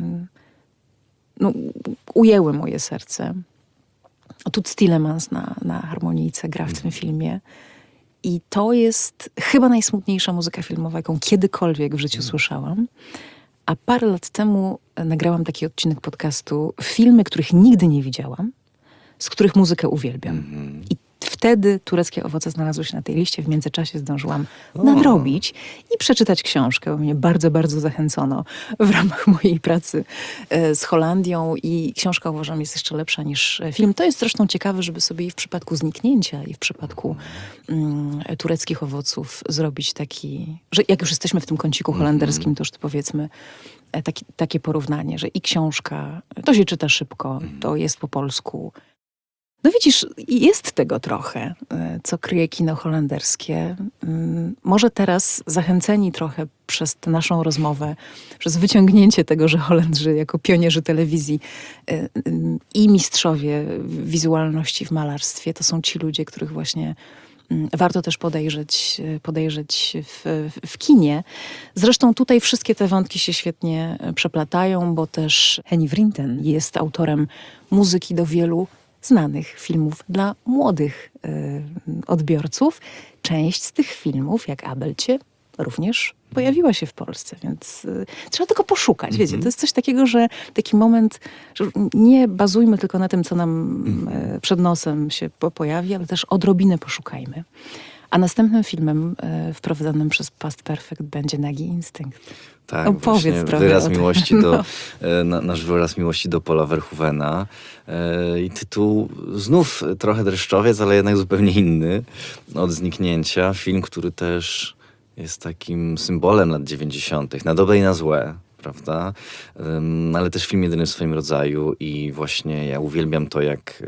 no, ujęły moje serce. Toots Thielemans na harmonijce gra w tym filmie. I to jest chyba najsmutniejsza muzyka filmowa, jaką kiedykolwiek w życiu słyszałam. A parę lat temu nagrałam taki odcinek podcastu Filmy, których nigdy nie widziałam, z których muzykę uwielbiam. I wtedy Tureckie owoce znalazły się na tej liście. W międzyczasie zdążyłam nadrobić i przeczytać książkę, bo mnie bardzo, bardzo zachęcono w ramach mojej pracy z Holandią i książka, uważam, jest jeszcze lepsza niż film. To jest zresztą ciekawe, żeby sobie i w przypadku Zniknięcia, i w przypadku Tureckich owoców zrobić taki, że jak już jesteśmy w tym kąciku holenderskim, to już to powiedzmy takie porównanie, że i książka, to się czyta szybko, to jest po polsku. No widzisz, jest tego trochę, co kryje kino holenderskie. Może teraz zachęceni trochę przez tę naszą rozmowę, przez wyciągnięcie tego, że Holendrzy jako pionierzy telewizji i mistrzowie wizualności w malarstwie, to są ci ludzie, których właśnie warto też podejrzeć w kinie. Zresztą tutaj wszystkie te wątki się świetnie przeplatają, bo też Henny Vrienden jest autorem muzyki do wielu znanych filmów dla młodych odbiorców. Część z tych filmów, jak Abelcie, również pojawiła się w Polsce, więc trzeba tylko poszukać. Wiecie, to jest coś takiego, że taki moment, że nie bazujmy tylko na tym, co nam przed nosem się pojawi, ale też odrobinę poszukajmy. A następnym filmem wprowadzonym przez Past Perfect będzie Nagi Instynkt. Tak, opowiedz trochę wyraz o tym. miłości nasz wyraz miłości do Paula Verhoevena. I tytuł znów trochę dreszczowiec, ale jednak zupełnie inny od Zniknięcia. Film, który też jest takim symbolem lat 90. na dobre i na złe, prawda? Ale też film jedyny w swoim rodzaju i właśnie ja uwielbiam to, jak...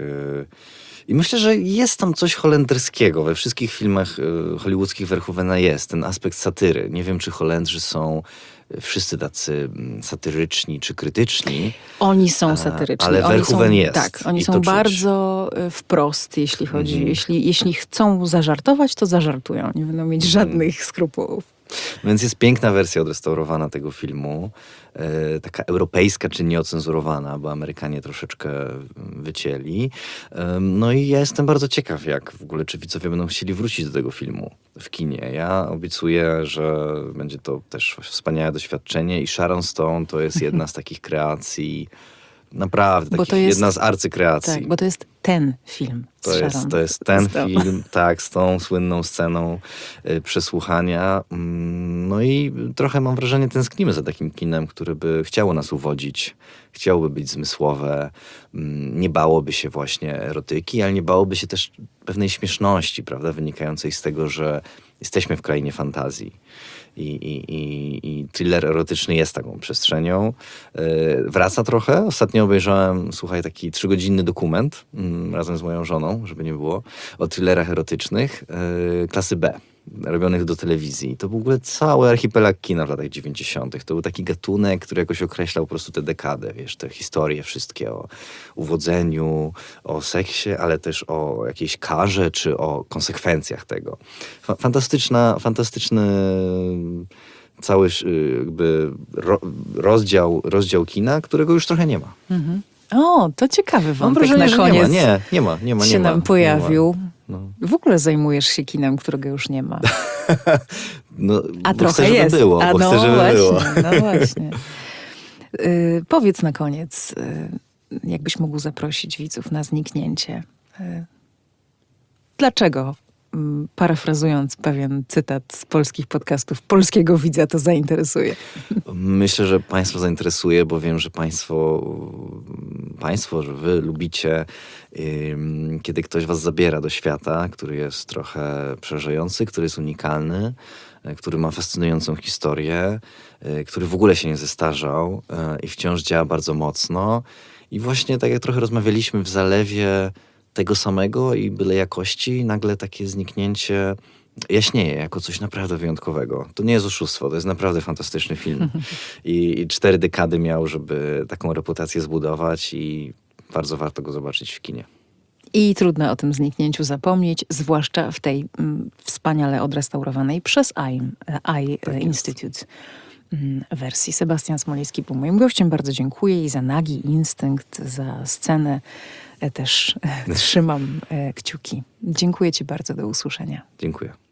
I myślę, że jest tam coś holenderskiego. We wszystkich filmach hollywoodzkich Verhoevena jest ten aspekt satyry. Nie wiem, czy Holendrzy są wszyscy tacy satyryczni czy krytyczni. Oni są satyryczni. Ale Verhoeven jest. Tak, oni I są to czuć. bardzo wprost, jeśli chodzi. Jeśli chcą zażartować, to zażartują. Nie będą mieć żadnych skrupułów. Więc jest piękna wersja odrestaurowana tego filmu. Taka europejska, czy nieocenzurowana, bo Amerykanie troszeczkę wycięli. No i ja jestem bardzo ciekaw, jak w ogóle, czy widzowie będą chcieli wrócić do tego filmu w kinie. Ja obiecuję, że będzie to też wspaniałe doświadczenie i Sharon Stone to jest jedna z takich kreacji, naprawdę, jedna z arcykreacji. Tak, bo to jest ten film z Sharon. To jest ten film, tak, z tą słynną sceną przesłuchania. No i trochę mam wrażenie, tęsknimy za takim kinem, które by chciało nas uwodzić, chciałoby być zmysłowe, nie bałoby się właśnie erotyki, ale nie bałoby się też pewnej śmieszności, prawda, wynikającej z tego, że jesteśmy w krainie fantazji. I thriller erotyczny jest taką przestrzenią. Wraca trochę. Ostatnio obejrzałem, słuchaj, taki 3-godzinny dokument razem z moją żoną, żeby nie było, o thrillerach erotycznych klasy B, robionych do telewizji. To był w ogóle cały archipelag kina w latach 90. To był taki gatunek, który jakoś określał po prostu tę dekadę, wiesz, te historie wszystkie o uwodzeniu, o seksie, ale też o jakiejś karze, czy o konsekwencjach tego. Fantastyczny cały jakby rozdział kina, którego już trochę nie ma. O, to ciekawy wątek. Mam wrażenie, na koniec nie ma. się nam pojawił. No. W ogóle zajmujesz się kinem, którego już nie ma. No, A bo trochę chcę, żeby jest. było, bo chcę, żeby właśnie, było. No właśnie. Powiedz na koniec, jakbyś mógł zaprosić widzów na zniknięcie. Dlaczego, parafrazując pewien cytat z polskich podcastów, polskiego widza to zainteresuje? Myślę, że Państwa zainteresuje, bo wiem, że Państwo, że Wy lubicie, kiedy ktoś Was zabiera do świata, który jest trochę przerażający, który jest unikalny, który ma fascynującą historię, który w ogóle się nie zestarzał i wciąż działa bardzo mocno. I właśnie tak jak trochę rozmawialiśmy w zalewie tego samego i byle jakości, nagle takie zniknięcie jaśnieje jako coś naprawdę wyjątkowego. To nie jest oszustwo, to jest naprawdę fantastyczny film. I 4 dekady miał, żeby taką reputację zbudować i bardzo warto go zobaczyć w kinie. I trudno o tym zniknięciu zapomnieć, zwłaszcza w tej wspaniale odrestaurowanej przez Institute wersji. Sebastian Smolewski był moim gościem. Bardzo dziękuję i za Nagi Instynkt, za scenę też trzymam kciuki. Dziękuję Ci bardzo. Do usłyszenia. Dziękuję.